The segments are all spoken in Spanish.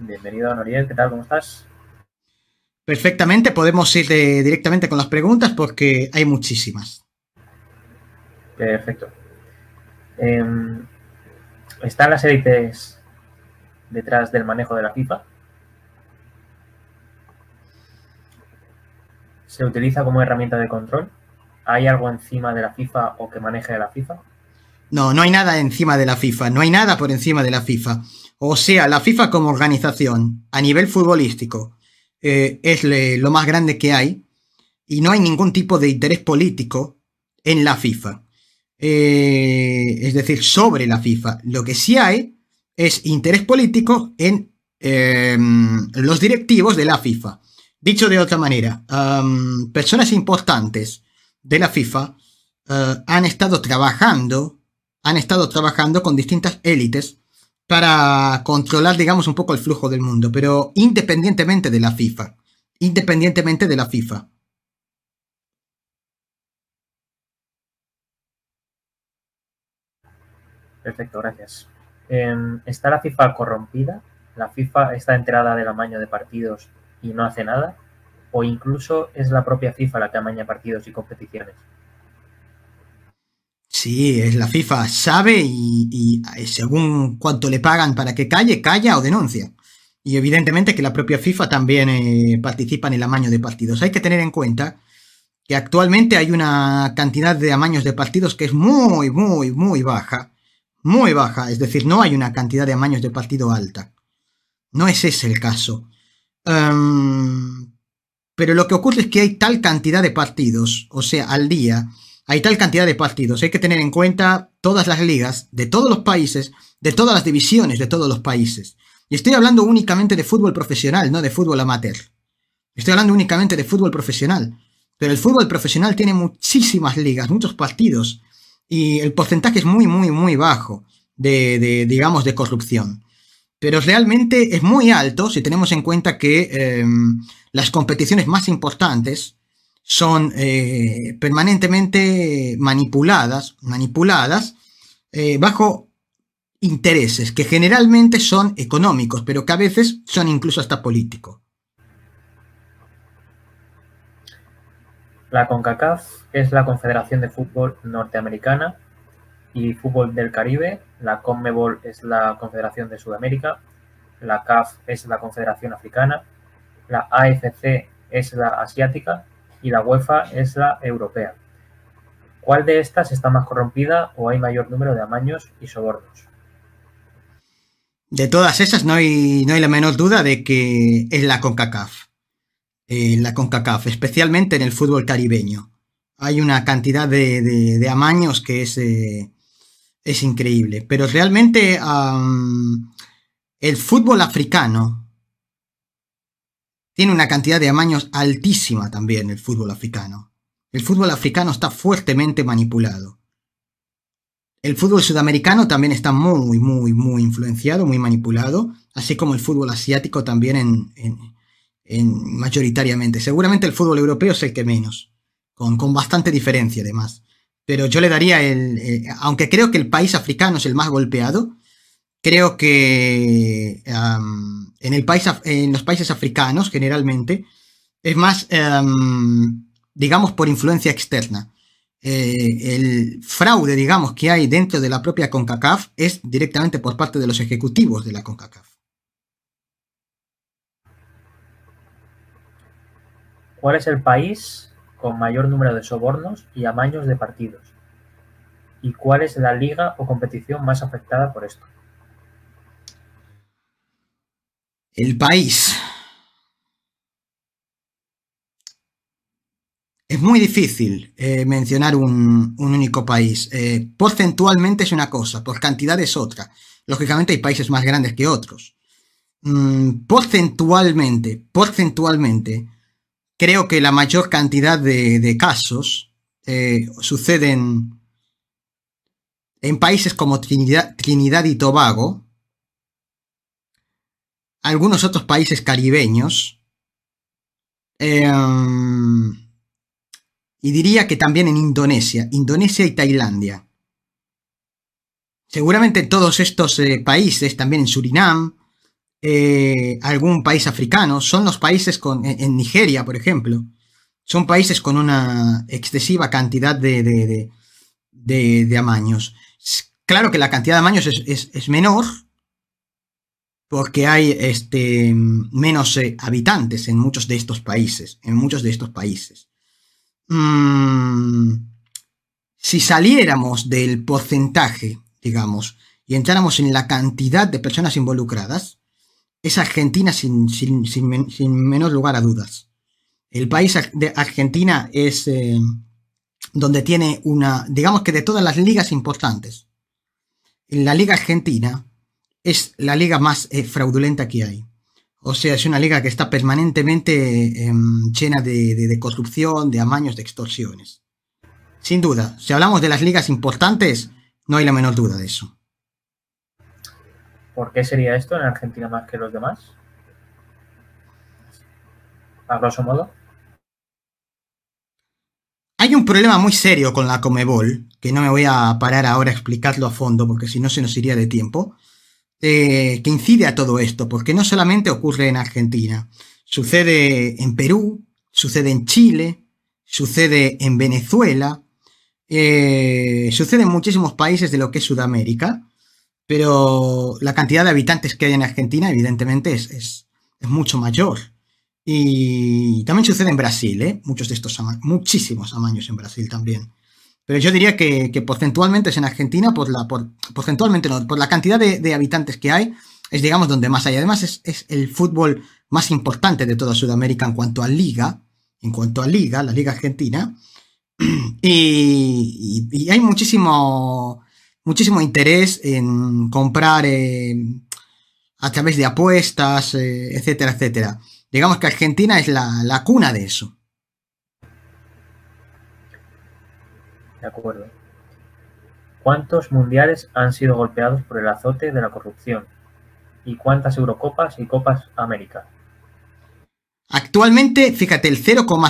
Bienvenido, Noriel, ¿qué tal? ¿Cómo estás? Perfectamente, podemos ir directamente con las preguntas porque hay muchísimas. Perfecto. Em, ¿Están las élites detrás del manejo de la FIFA? ¿Se utiliza como herramienta de control? ¿Hay algo encima de la FIFA o que maneje la FIFA? No, no hay nada encima de la FIFA, no hay nada por encima de la FIFA. O sea, la FIFA como organización a nivel futbolístico es lo más grande que hay y no hay ningún tipo de interés político en la FIFA. Es decir, sobre la FIFA. Lo que sí hay es interés político en los directivos de la FIFA. Dicho de otra manera, personas importantes de la FIFA han estado trabajando con distintas élites para controlar, digamos, un poco el flujo del mundo, pero independientemente de la FIFA. Independientemente de la FIFA. Perfecto, gracias. ¿Está la FIFA corrompida? ¿La FIFA está enterada del amaño de partidos y no hace nada? ¿O incluso es la propia FIFA la que amaña partidos y competiciones? Sí, es la FIFA, sabe y según cuánto le pagan para que calle, calla o denuncia. Y evidentemente que la propia FIFA también participa en el amaño de partidos. Hay que tener en cuenta que actualmente hay una cantidad de amaños de partidos que es muy, muy, muy baja. Muy baja, es decir, no hay una cantidad de amaños de partido alta. No es ese el caso. Um, pero lo que ocurre es que hay tal cantidad de partidos, o sea, al día, hay tal cantidad de partidos. Hay que tener en cuenta todas las ligas de todos los países, de todas las divisiones de todos los países. Y estoy hablando únicamente de fútbol profesional, no de fútbol amateur. Estoy hablando únicamente de fútbol profesional. Pero el fútbol profesional tiene muchísimas ligas, muchos partidos. Y el porcentaje es muy, muy, muy bajo digamos, de corrupción. Pero realmente es muy alto si tenemos en cuenta que las competiciones más importantes son permanentemente manipuladas bajo intereses que generalmente son económicos, pero que a veces son incluso hasta políticos. La CONCACAF es la Confederación de Fútbol Norteamericana y Fútbol del Caribe. La CONMEBOL es la Confederación de Sudamérica. La CAF es la Confederación Africana. La AFC es la Asiática y la UEFA es la Europea. ¿Cuál de estas está más corrompida o hay mayor número de amaños y sobornos? De todas esas no hay la menor duda de que es la CONCACAF, especialmente en el fútbol caribeño. Hay una cantidad de amaños que es increíble. Pero realmente el fútbol africano tiene una cantidad de amaños altísima también, el fútbol africano. El fútbol africano está fuertemente manipulado. El fútbol sudamericano también está muy, muy, muy influenciado, muy manipulado, así como el fútbol asiático también en mayoritariamente. Seguramente el fútbol europeo es el que menos, con bastante diferencia además. Pero yo le daría aunque creo que el país africano es el más golpeado, creo que en los países africanos generalmente es más, digamos, por influencia externa. El fraude, digamos, que hay dentro de la propia CONCACAF es directamente por parte de los ejecutivos de la CONCACAF. ¿Cuál es el país con mayor número de sobornos y amaños de partidos? ¿Y cuál es la liga o competición más afectada por esto? El país. Es muy difícil mencionar un único país. Porcentualmente es una cosa, por cantidad es otra. Lógicamente hay países más grandes que otros. Porcentualmente, creo que la mayor cantidad de casos suceden en países como Trinidad y Tobago, algunos otros países caribeños, eh, y diría que también en Indonesia y Tailandia. Seguramente en todos estos países, también en Surinam, algún país africano, son los países en Nigeria, por ejemplo, son países con una excesiva cantidad de amaños. Claro que la cantidad de amaños es menor, porque hay menos habitantes en muchos de estos países, si saliéramos del porcentaje, digamos, y entráramos en la cantidad de personas involucradas, es Argentina sin menor lugar a dudas. El país de Argentina es donde tiene digamos que de todas las ligas importantes, la liga argentina es la liga más fraudulenta que hay. O sea, es una liga que está permanentemente llena de corrupción, de amaños, de extorsiones. Sin duda, si hablamos de las ligas importantes, no hay la menor duda de eso. ¿Por qué sería esto en Argentina más que los demás? A grosso modo. Hay un problema muy serio con la Conmebol, que no me voy a parar ahora a explicarlo a fondo, porque si no se nos iría de tiempo, que incide a todo esto, porque no solamente ocurre en Argentina, sucede en Perú, sucede en Chile, sucede en Venezuela, sucede en muchísimos países de lo que es Sudamérica, pero la cantidad de habitantes que hay en Argentina evidentemente es mucho mayor. Y también sucede en Brasil, muchos de estos muchísimos amaños en Brasil también. Pero yo diría que porcentualmente es en Argentina, porcentualmente no, por la cantidad de habitantes que hay, es digamos donde más hay. Además es el fútbol más importante de toda Sudamérica en cuanto a liga, la liga argentina. Y hay muchísimo interés en comprar a través de apuestas, etcétera, etcétera. Digamos que Argentina es la cuna de eso. De acuerdo. ¿Cuántos mundiales han sido golpeados por el azote de la corrupción? ¿Y cuántas Eurocopas y Copas América? Actualmente, fíjate, el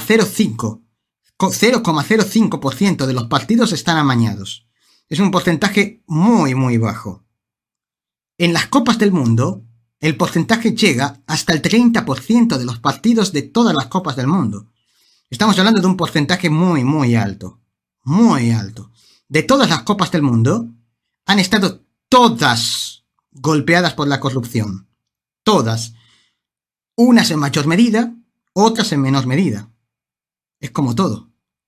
0,05% de los partidos están amañados. Es un porcentaje muy, muy bajo. En las Copas del Mundo, el porcentaje llega hasta el 30% de los partidos de todas las Copas del Mundo. Estamos hablando de un porcentaje muy, muy alto. Muy alto. De todas las Copas del Mundo, han estado todas golpeadas por la corrupción. Todas. Unas en mayor medida, otras en menor medida. Es como todo.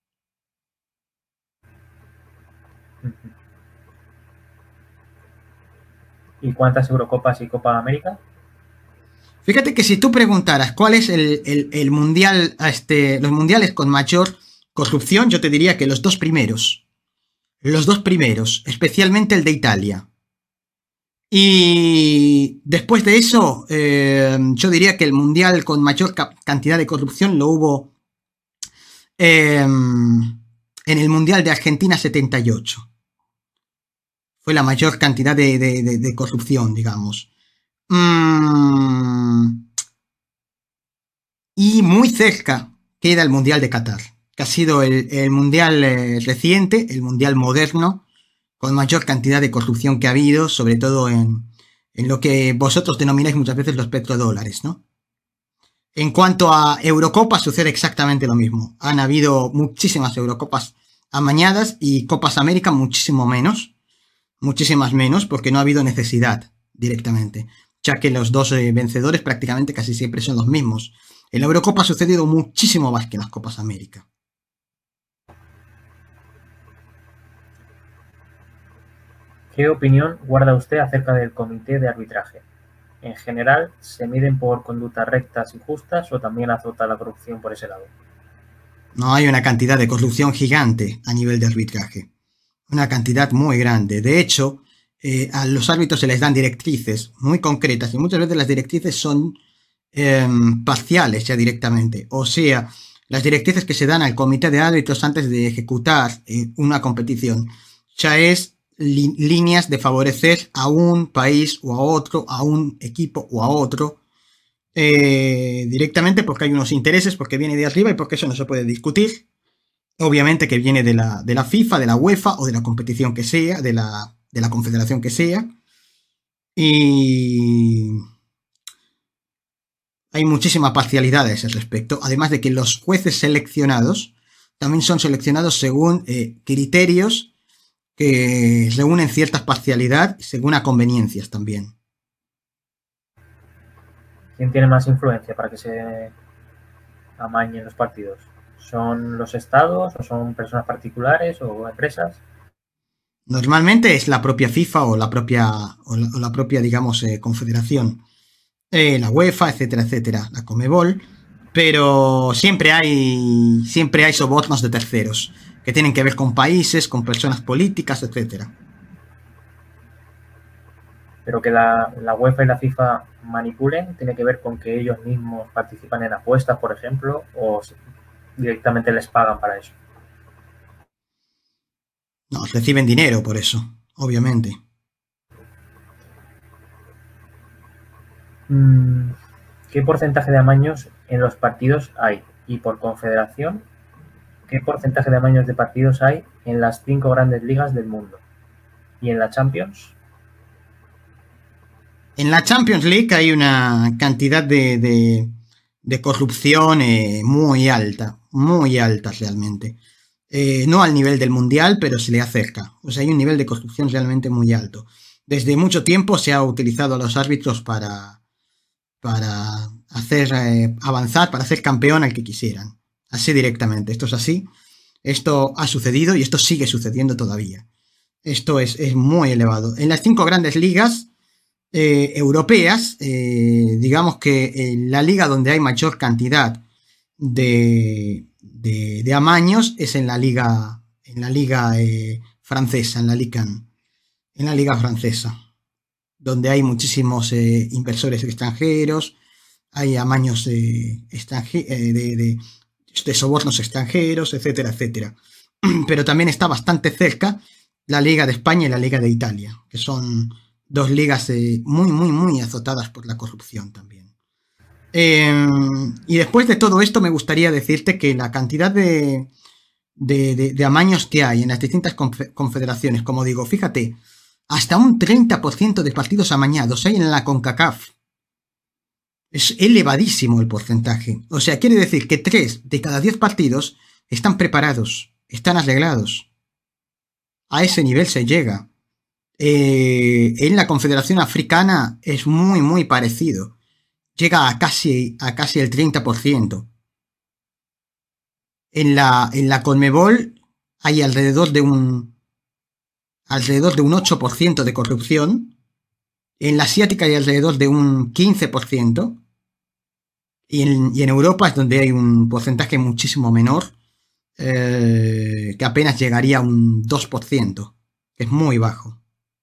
¿Y cuántas Eurocopas y Copa América? Fíjate que si tú preguntaras cuál es el mundial, los mundiales con mayor corrupción, yo te diría que los dos primeros. Los dos primeros, especialmente el de Italia. Y después de eso, yo diría que el mundial con mayor cantidad de corrupción lo hubo en el mundial de Argentina 78. Fue la mayor cantidad de corrupción, digamos. Y muy cerca queda el mundial de Qatar, que ha sido el mundial reciente, el mundial moderno, con mayor cantidad de corrupción que ha habido, sobre todo en lo que vosotros denomináis muchas veces los petrodólares, ¿no? En cuanto a Eurocopas, sucede exactamente lo mismo. Han habido muchísimas Eurocopas amañadas y Copas América muchísimo menos. Muchísimas menos, porque no ha habido necesidad directamente, ya que los dos vencedores prácticamente casi siempre son los mismos. En la Eurocopa ha sucedido muchísimo más que en las Copas América. ¿Qué opinión guarda usted acerca del comité de arbitraje? ¿En general se miden por conductas rectas y justas o también azota la corrupción por ese lado? No, hay una cantidad de corrupción gigante a nivel de arbitraje. Una cantidad muy grande. De hecho, a los árbitros se les dan directrices muy concretas y muchas veces las directrices son parciales ya directamente. O sea, las directrices que se dan al comité de árbitros antes de ejecutar una competición ya es líneas de favorecer a un país o a otro, a un equipo o a otro, directamente porque hay unos intereses, porque viene de arriba y porque eso no se puede discutir. Obviamente que viene de la FIFA, de la UEFA o de la competición que sea, de la confederación que sea. Y Hay muchísima parcialidad a ese respecto, además de que los jueces seleccionados también son seleccionados según criterios que reúnen cierta parcialidad según a conveniencias también. ¿Quién tiene más influencia para que se amañen los partidos? ¿Son los estados o son personas particulares o empresas? Normalmente es la propia FIFA o la propia digamos, confederación, la UEFA, etcétera, etcétera, la Conmebol, pero siempre hay sobornos de terceros que tienen que ver con países, con personas políticas, etcétera. Pero que la UEFA y la FIFA manipulen, ¿tiene que ver con que ellos mismos participan en apuestas, por ejemplo, o directamente les pagan para eso? No, reciben dinero por eso, obviamente. ¿Qué porcentaje de amaños en los partidos hay? Y por confederación, ¿qué porcentaje de amaños de partidos hay en las 5 grandes ligas del mundo? ¿Y en la Champions? En la Champions League hay una cantidad de corrupción muy alta realmente. No al nivel del Mundial, pero se le acerca. O sea, hay un nivel de corrupción realmente muy alto. Desde mucho tiempo se ha utilizado a los árbitros para hacer avanzar, para hacer campeón al que quisieran. Así directamente. Esto es así. Esto ha sucedido y esto sigue sucediendo todavía. Esto es muy elevado. En las 5 grandes ligas europeas, digamos que la liga donde hay mayor cantidad de amaños es en la liga francesa, en la liga francesa, donde hay muchísimos inversores extranjeros, hay amaños de sobornos extranjeros, etcétera, etcétera. Pero también está bastante cerca la Liga de España y la Liga de Italia, que son 2 ligas muy, muy, muy azotadas por la corrupción también. Y después de todo esto me gustaría decirte que la cantidad de amaños que hay en las distintas confederaciones, como digo, fíjate, hasta un 30% de partidos amañados hay en la CONCACAF. Es elevadísimo el porcentaje. O sea, quiere decir que 3 de cada 10 partidos están preparados, están arreglados. A ese nivel se llega. En la Confederación Africana es muy, muy parecido. Llega a casi el 30%. En la Conmebol hay alrededor de un 8% de corrupción. En la asiática hay alrededor de un 15%. Y en Europa es donde hay un porcentaje muchísimo menor, que apenas llegaría a un 2%, que es muy bajo.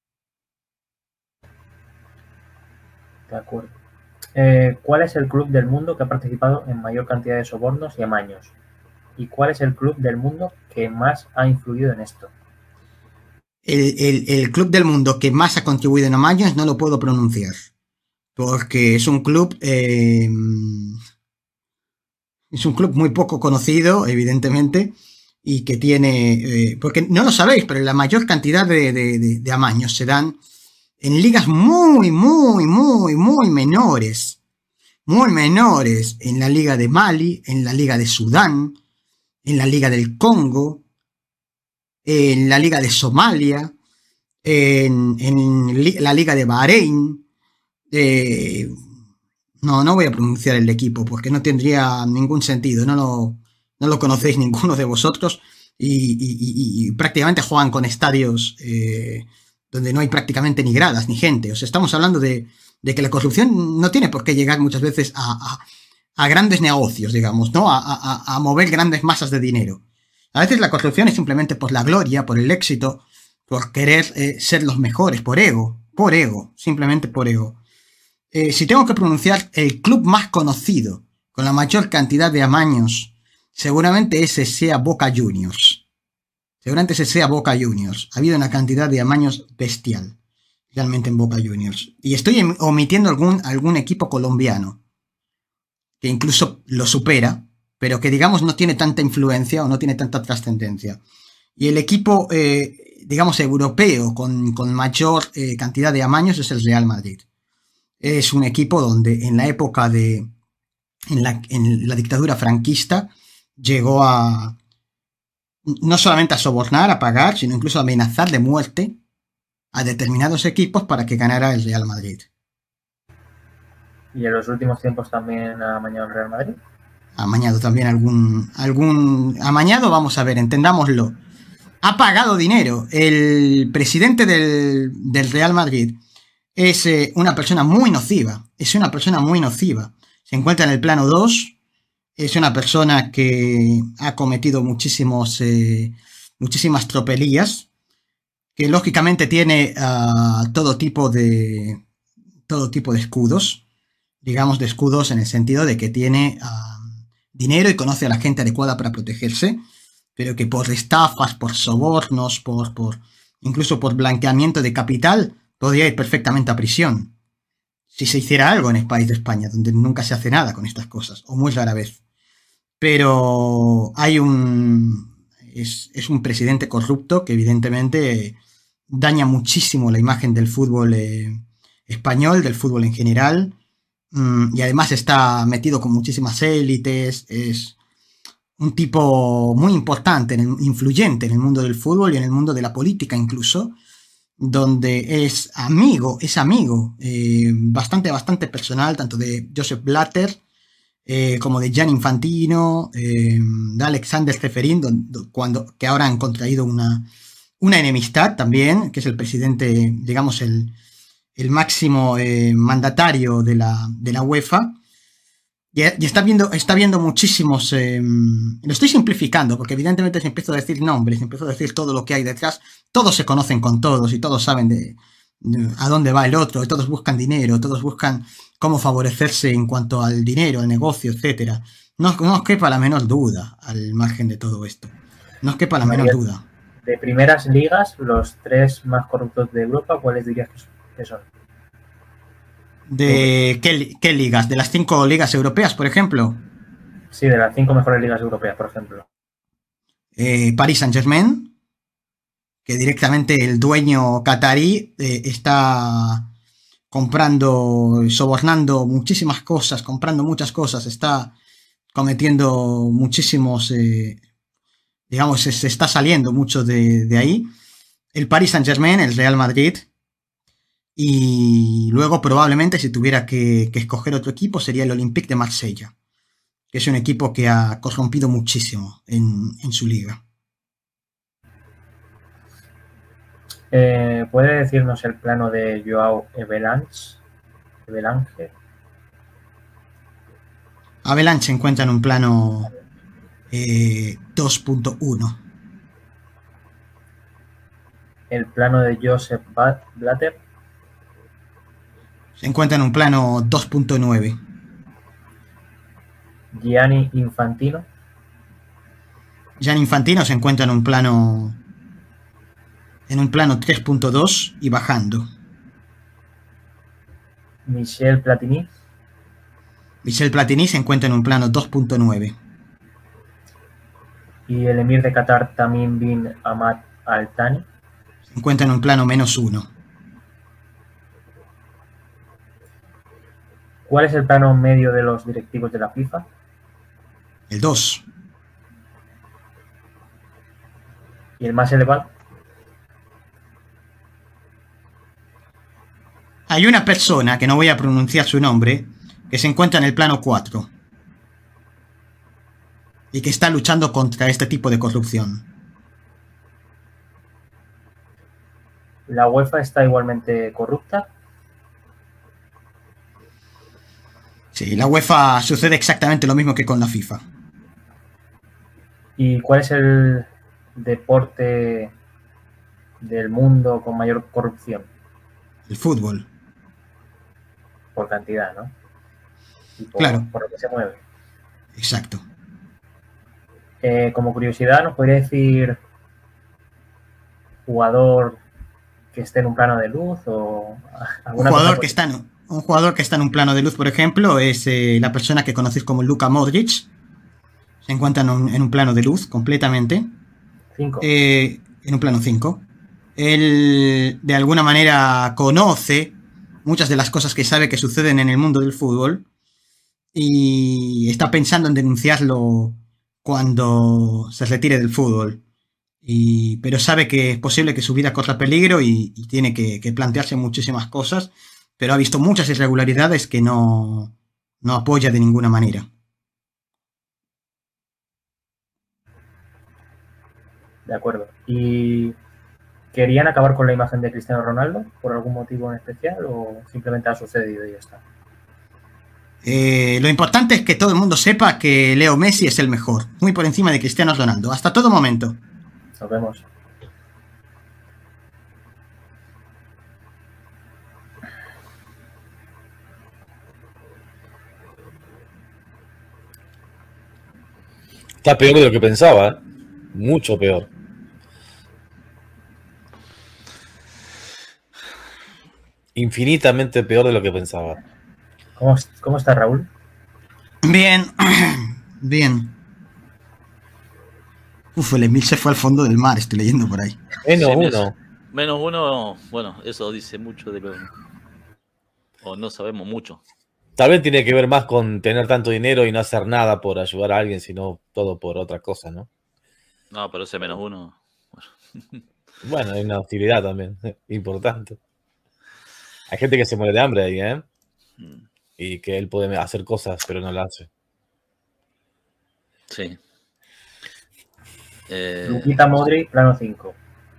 De acuerdo. ¿Cuál es el club del mundo que ha participado en mayor cantidad de sobornos y amaños? ¿Y cuál es el club del mundo que más ha influido en esto? El club del mundo que más ha contribuido en amaños no lo puedo pronunciar, porque es un club muy poco conocido, evidentemente, y que tiene, porque no lo sabéis, pero la mayor cantidad de amaños se dan en ligas muy, muy, muy, muy menores, en la liga de Mali, en la liga de Sudán, en la liga del Congo, en la liga de Somalia, en la liga de Bahrein. No voy a pronunciar el equipo porque no tendría ningún sentido, no lo conocéis ninguno de vosotros y prácticamente juegan con estadios donde no hay prácticamente ni gradas ni gente. O sea, estamos hablando de que la corrupción no tiene por qué llegar muchas veces a grandes negocios, digamos, ¿no? A mover grandes masas de dinero. A veces la corrupción es simplemente por la gloria, por el éxito, por querer ser los mejores, por ego, simplemente por ego. Si tengo que pronunciar el club más conocido, con la mayor cantidad de amaños, seguramente ese sea Boca Juniors. Ha habido una cantidad de amaños bestial, realmente en Boca Juniors. Y estoy omitiendo algún equipo colombiano, que incluso lo supera, pero que digamos no tiene tanta influencia o no tiene tanta trascendencia. Y el equipo, digamos, europeo con mayor cantidad de amaños es el Real Madrid. Es un equipo donde en la época de en la dictadura franquista llegó a no solamente a sobornar, a pagar, sino incluso a amenazar de muerte a determinados equipos para que ganara el Real Madrid. ¿Y en los últimos tiempos también ha amañado el Real Madrid? Ha amañado también algún amañado, vamos a ver, entendámoslo. Ha pagado dinero. El presidente del Real Madrid es una persona muy nociva. Es una persona muy nociva. Se encuentra en el plano 2. Es una persona que ha cometido muchísimas tropelías. Que lógicamente tiene todo tipo de escudos. Digamos de escudos en el sentido de que tiene dinero y conoce a la gente adecuada para protegerse. Pero que por estafas, por sobornos, incluso por blanqueamiento de capital, podría ir perfectamente a prisión. Si se hiciera algo en el país de España, donde nunca se hace nada con estas cosas, o muy rara vez. Pero es un presidente corrupto que evidentemente daña muchísimo la imagen del fútbol español, del fútbol en general, y además está metido con muchísimas élites, es un tipo muy importante, influyente en el mundo del fútbol y en el mundo de la política incluso, donde es amigo bastante personal, tanto de Josep Blatter como de Gianni Infantino, de Alexander Ceferin, que ahora han contraído una enemistad también, que es el presidente, digamos, el máximo mandatario de la UEFA. Y está viendo muchísimos... lo estoy simplificando, porque evidentemente si empiezo a decir nombres, si empiezo a decir todo lo que hay detrás, todos se conocen con todos y todos saben a dónde va el otro, y todos buscan dinero, todos buscan cómo favorecerse en cuanto al dinero, al negocio, etcétera. No os quepa la menor duda al margen de todo esto. No os quepa la menor duda. De primeras ligas, los 3 más corruptos de Europa, ¿cuáles dirías que son? ¿De qué ligas? ¿De las 5 ligas europeas, por ejemplo? Sí, de las 5 mejores ligas europeas, por ejemplo. Paris Saint-Germain, que directamente el dueño catarí está comprando, sobornando muchísimas cosas, comprando muchas cosas, está cometiendo muchísimos, digamos, se está saliendo mucho de ahí. El Paris Saint-Germain, el Real Madrid. Y luego probablemente si tuviera que escoger otro equipo sería el Olympique de Marsella, que es un equipo que ha corrompido muchísimo en su liga. ¿Puede decirnos el plano de Joao Havelange? Havelange se encuentra en un plano 2.1. El plano de Josep Blatter se encuentra en un plano 2.9. Gianni Infantino se encuentra en un plano 3.2 y bajando. Michel Platini se encuentra en un plano 2.9. Y el emir de Qatar, Tamim bin Hamad Al Thani, se encuentra en un plano -1. ¿Cuál es el plano medio de los directivos de la FIFA? El 2. ¿Y el más elevado? Hay una persona, que no voy a pronunciar su nombre, que se encuentra en el plano 4 y que está luchando contra este tipo de corrupción. ¿La UEFA está igualmente corrupta? Sí, la UEFA sucede exactamente lo mismo que con la FIFA. ¿Y cuál es el deporte del mundo con mayor corrupción? El fútbol. Por cantidad, ¿no? Y claro. Por lo que se mueve. Exacto. Como curiosidad, ¿nos podría decir jugador que esté en un plano de luz o alguna un jugador que está en un plano de luz, por ejemplo, es la persona que conocéis como Luka Modric. Se encuentra en un plano de luz completamente. 5. En un plano 5. Él de alguna manera conoce muchas de las cosas que sabe que suceden en el mundo del fútbol y está pensando en denunciarlo cuando se retire del fútbol. Pero sabe que es posible que su vida corra peligro y tiene que plantearse muchísimas cosas, pero ha visto muchas irregularidades que no apoya de ninguna manera. De acuerdo. ¿Y querían acabar con la imagen de Cristiano Ronaldo por algún motivo en especial o simplemente ha sucedido y ya está? Lo importante es que todo el mundo sepa que Leo Messi es el mejor, muy por encima de Cristiano Ronaldo, hasta todo momento. Nos vemos. Está peor de lo que pensaba, ¿eh? Mucho peor. Infinitamente peor de lo que pensaba. ¿Cómo está Raúl? Bien, bien. Uf, el Emil se fue al fondo del mar, estoy leyendo por ahí. Menos uno, bueno, eso dice mucho de lo... O no sabemos mucho. Tal vez tiene que ver más con tener tanto dinero y no hacer nada por ayudar a alguien, sino todo por otra cosa, ¿no? No, pero ese menos uno... Bueno, hay una utilidad también, importante. Hay gente que se muere de hambre ahí, ¿eh? Y que él puede hacer cosas, pero no las hace. Sí. Luquita Modric, plano 5.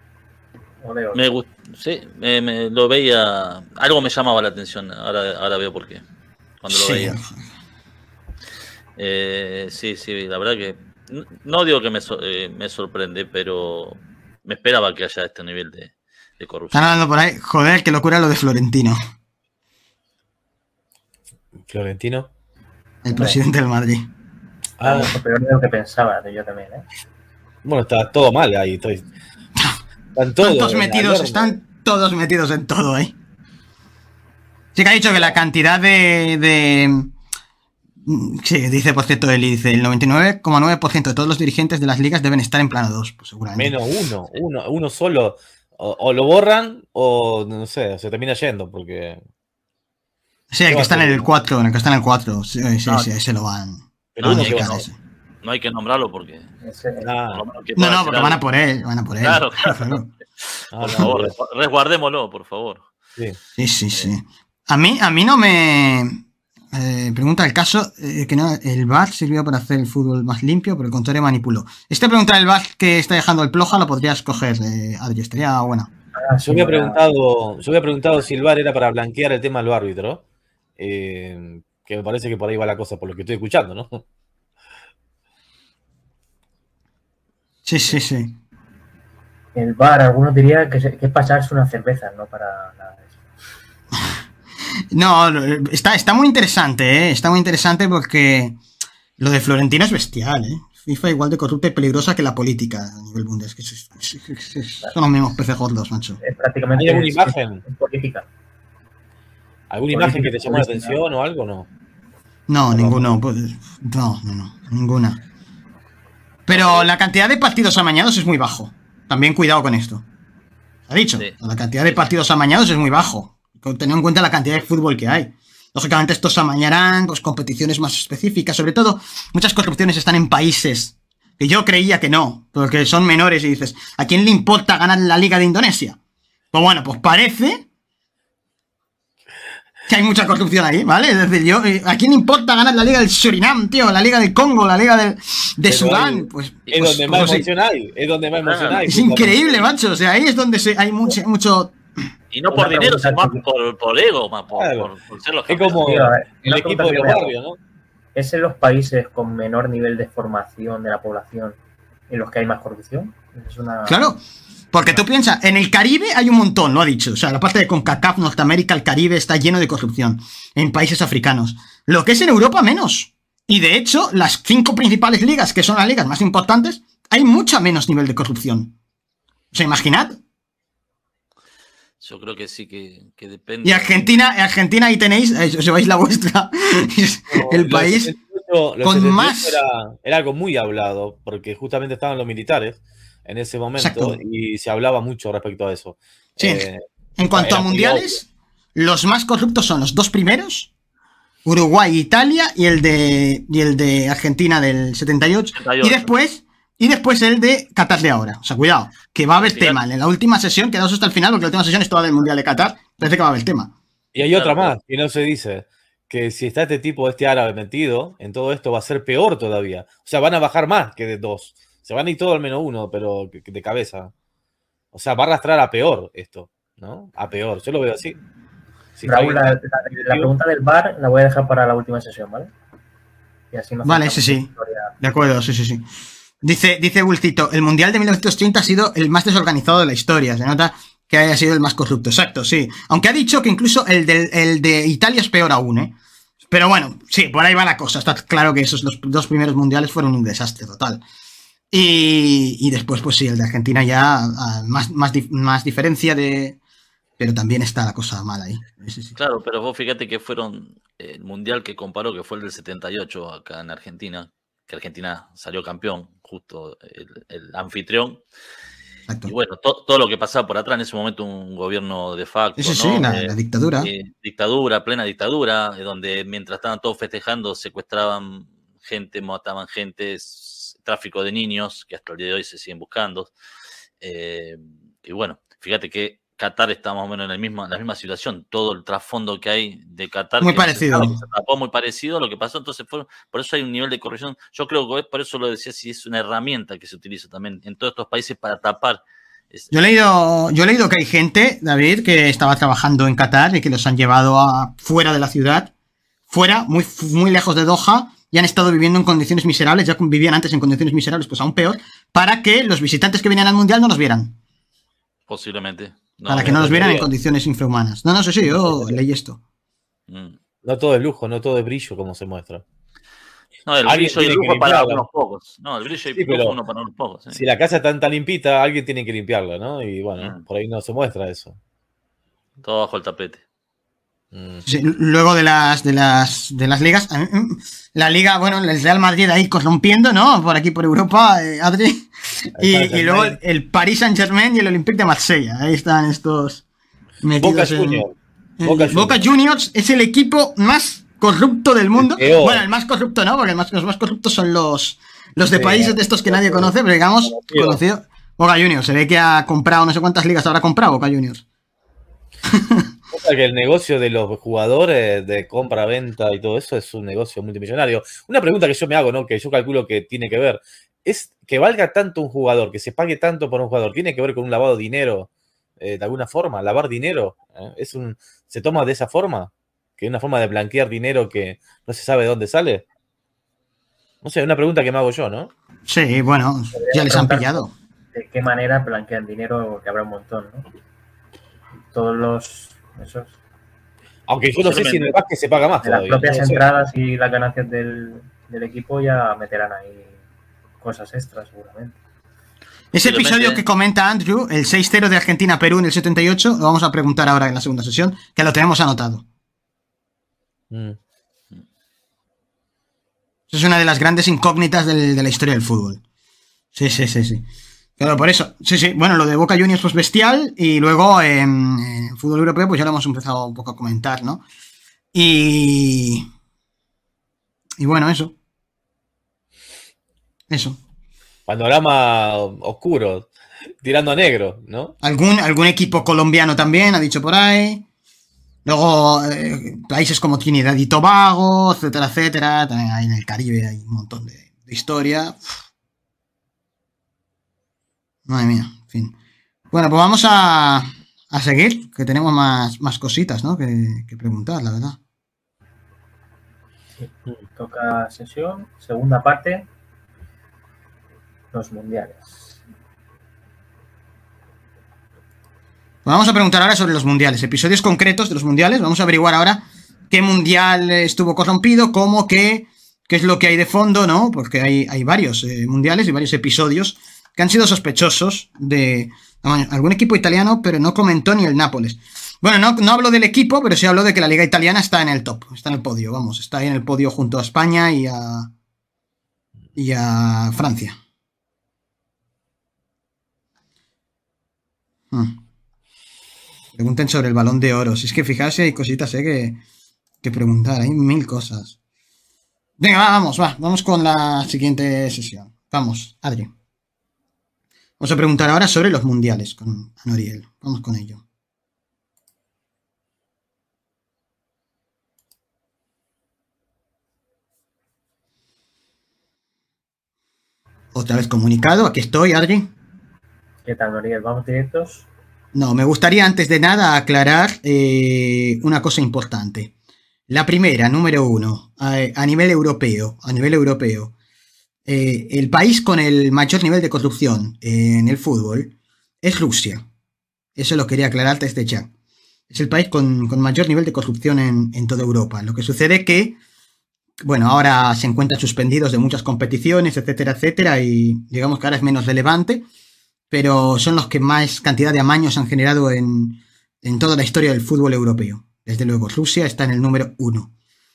Sí, lo veía... Algo me llamaba la atención, ahora veo por qué. Cuando lo veía. Sí, la verdad que... No digo que me sorprende, pero me esperaba que haya este nivel de corrupción. Están hablando por ahí, joder, qué locura lo de Florentino. ¿Florentino? El presidente del Madrid. Mucho peor de lo que pensaba, yo también, ¿eh? Bueno, está todo mal ahí. Están todos metidos en todo ahí. Sí que ha dicho que la cantidad de sí, dice, por cierto, él dice, el 99,9% de todos los dirigentes de las ligas deben estar en plano 2, pues seguramente. Menos uno solo. O lo borran o, no sé, se termina yendo, porque... Sí, el que está en el 4, sí, ese lo van... No hay que nombrarlo porque... No, porque van a por él. Claro. Por favor, resguardémoslo, por favor. Sí. A mí no me... pregunta el caso que no, el VAR sirvió para hacer el fútbol más limpio, por el contrario manipuló. Esta pregunta del VAR que está dejando el Ploja lo podrías coger, Adri, estaría buena. Yo había preguntado si el VAR era para blanquear el tema del árbitro, que me parece que por ahí va la cosa, por lo que estoy escuchando, ¿no? Sí. El VAR, algunos dirían que es pasarse una cerveza, no para nada de eso. No, está muy interesante, ¿eh? Está muy interesante porque lo de Florentino es bestial, ¿eh? FIFA igual de corrupta y peligrosa que la política a nivel mundial. Son los mismos peces gordos, macho. Es prácticamente... ¿Hay alguna imagen? Es política. ¿Alguna imagen que te llame la atención o algo, no? No, ninguno. No, ninguna. Pero la cantidad de partidos amañados es muy bajo. También cuidado con esto. ¿Se ha dicho? Sí. La cantidad de partidos amañados es muy bajo. Teniendo en cuenta la cantidad de fútbol que hay. Lógicamente estos amañarán pues, competiciones más específicas. Sobre todo, muchas corrupciones están en países que yo creía que no, porque son menores y dices, ¿a quién le importa ganar la Liga de Indonesia? Pues bueno, pues parece que hay mucha corrupción ahí, ¿vale? Es decir, ¿a quién le importa ganar la Liga del Surinam, tío? La Liga del Congo, la Liga de Sudán. Es donde más emoción hay. Es donde más emoción hay. Es increíble, macho. O sea, ahí es donde hay mucho... Y no por dinero, sino más por ego, más por ser los campeones. Es como el equipo de los barrios, ¿no? ¿Es en los países con menor nivel de formación de la población en los que hay más corrupción? Claro, porque tú piensas, en el Caribe hay un montón, lo ha dicho. O sea, la parte de CONCACAF, Norteamérica, el Caribe está lleno de corrupción. En países africanos. Lo que es en Europa, menos. Y de hecho, las 5 principales ligas, que son las ligas más importantes, hay mucho menos nivel de corrupción. O sea, imaginad. Yo creo que sí, que depende. Y Argentina ahí tenéis, os lleváis la vuestra. El país con más... Era algo muy hablado, porque justamente estaban los militares en ese momento. Exacto. Y se hablaba mucho respecto a eso. Sí. En cuanto a mundiales, los más corruptos son los 2 primeros Uruguay, Italia y el de Argentina del 78. 78. Y después el de Qatar de ahora. O sea, cuidado, que va a haber tema. En la última sesión, quedaos hasta el final, porque la última sesión es toda del Mundial de Qatar. Parece que va a haber tema. Y hay otra más, que no se dice, que si está este árabe metido en todo esto va a ser peor todavía. O sea, van a bajar más que de 2. Se van a ir todo al menos 1, pero de cabeza. O sea, va a arrastrar a peor esto, ¿no? A peor, yo lo veo así. Si Raúl, la pregunta del VAR la voy a dejar para la última sesión, ¿vale? Y así no vale, sí. De acuerdo, sí. Dice Bulcito, el Mundial de 1930 ha sido el más desorganizado de la historia. Se nota que haya sido el más corrupto. Exacto, sí. Aunque ha dicho que incluso el de Italia es peor aún, ¿eh? Pero bueno, sí, por ahí va la cosa. Está claro que esos los 2 primeros mundiales fueron un desastre total. Y después, pues sí, el de Argentina ya más diferencia de... Pero también está la cosa mala ahí. Sí. Claro, pero vos fíjate que fueron el mundial que comparó, que fue el del 78 acá en Argentina, que Argentina salió campeón, justo el anfitrión. Exacto. Y bueno, todo lo que pasaba por atrás en ese momento, un gobierno de facto, sí, ¿no? La dictadura. Dictadura, plena dictadura, donde mientras estaban todos festejando, secuestraban gente, mataban gente, tráfico de niños, que hasta el día de hoy se siguen buscando. Y bueno, fíjate que Qatar está más o menos en la misma situación. Todo el trasfondo que hay de Qatar muy parecido. Se tapó muy parecido a lo que pasó. Entonces, por eso hay un nivel de corrupción. Yo creo que por eso lo decía, si es una herramienta que se utiliza también en todos estos países para tapar. Yo he leído que hay gente, David, que estaba trabajando en Qatar y que los han llevado fuera de la ciudad, fuera, muy, muy lejos de Doha, y han estado viviendo en condiciones miserables, ya vivían antes en condiciones miserables, pues aún peor, para que los visitantes que venían al Mundial no los vieran. Posiblemente. Para que no los vieran en condiciones infrahumanas. No, sí, yo leí esto. No todo es lujo, no todo es brillo como se muestra. No, el brillo y el lujo para unos pocos. No, el brillo y el lujo uno para unos pocos. Si la casa está tan limpita, alguien tiene que limpiarla, ¿no? Y bueno, por ahí no se muestra eso. Todo bajo el tapete. Sí, luego de las ligas, la liga, bueno, el Real Madrid ahí corrompiendo, ¿no? Por aquí por Europa, Adri. Y luego el Paris Saint-Germain y el Olympique de Marsella. Ahí están estos metidos. Boca Juniors es el equipo más corrupto del mundo. Bueno, el más corrupto no, porque los más corruptos son los de países de estos que nadie conoce, pero digamos, conocido. Boca Juniors, se ve que ha comprado no sé cuántas ligas habrá comprado Boca Juniors. Que el negocio de los jugadores de compra, venta y todo eso es un negocio multimillonario. Una pregunta que yo me hago, ¿no? Que yo calculo que tiene que ver, es que valga tanto un jugador, que se pague tanto por un jugador, ¿tiene que ver con un lavado de dinero de alguna forma? ¿Lavar dinero? ¿Se toma de esa forma? ¿Que es una forma de blanquear dinero que no se sabe de dónde sale? No sé, una pregunta que me hago yo, ¿no? Sí, bueno, ya les han pillado. ¿De qué manera blanquean dinero? Que habrá un montón, ¿no? Todos los... Esos. Aunque yo no sé si en el básquet se paga más todavía. Las propias entradas y las ganancias del equipo ya meterán ahí cosas extras, seguramente. Ese episodio que comenta Andrew, el 6-0 de Argentina-Perú en el 78, lo vamos a preguntar ahora en la segunda sesión, que lo tenemos anotado. Es una de las grandes incógnitas de la historia del fútbol. Sí. Claro, por eso. Sí. Bueno, lo de Boca Juniors pues bestial. Y luego en fútbol europeo pues ya lo hemos empezado un poco a comentar, ¿no? Y bueno, eso. Panorama oscuro, tirando a negro, ¿no? Algún equipo colombiano también, ha dicho por ahí. Luego países como Trinidad y Tobago, etcétera. También hay en el Caribe hay un montón de historia. Madre mía, en fin. Bueno, pues vamos a seguir, que tenemos más cositas, ¿no? Que preguntar, la verdad. Sí, toca sesión, segunda parte, los mundiales. Vamos a preguntar ahora sobre los mundiales, episodios concretos de los mundiales. Vamos a averiguar ahora qué mundial estuvo corrompido, cómo, qué es lo que hay de fondo, ¿no? Porque hay varios mundiales y varios episodios que han sido sospechosos de algún equipo italiano, pero no comentó ni el Nápoles. Bueno, no hablo del equipo, pero sí hablo de que la liga italiana está en el top, está en el podio, vamos, está ahí en el podio junto a España y a Francia. Pregunten sobre el Balón de Oro. Si es que fijarse, hay cositas, que que preguntar, hay mil cosas. Venga, vamos con la siguiente sesión. Vamos, Adri. Vamos a preguntar ahora sobre los mundiales con Noriel. Vamos con ello. Otra vez comunicado, aquí estoy, Adri. ¿Qué tal, Noriel? ¿Vamos directos? No, me gustaría antes de nada aclarar una cosa importante. La primera, número 1, a nivel europeo, el país con el mayor nivel de corrupción en el fútbol es Rusia. Eso lo quería aclarar desde ya. Es el país con mayor nivel de corrupción en toda Europa. Lo que sucede que, bueno, ahora se encuentran suspendidos de muchas competiciones, etcétera, etcétera, y digamos que ahora es menos relevante, pero son los que más cantidad de amaños han generado en toda la historia del fútbol europeo. Desde luego, Rusia está en el número 1.